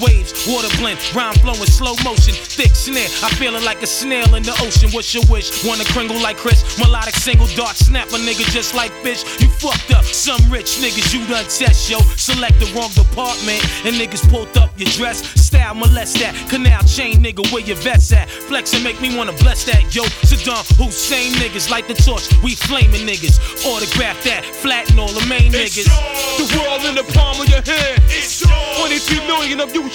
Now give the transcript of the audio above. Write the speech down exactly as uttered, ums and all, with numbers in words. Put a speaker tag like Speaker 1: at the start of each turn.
Speaker 1: waves, water blend, rhyme flowing, slow motion, thick snare. I feel it like a snail in the ocean. What's your wish? Wanna kringle like Chris? Melodic single dart, snap a nigga just like fish. You fucked up. Some rich niggas you done test, yo. Select the wrong department and niggas pulled up your dress. Style molest that. Canal chain nigga, where your vets at? Flex and make me wanna bless that, yo. Saddam Hussein niggas like the torch. We flaming niggas. Autograph that. Flatten all the main niggas.
Speaker 2: The world in the palm of your hand. It's twenty-three million of you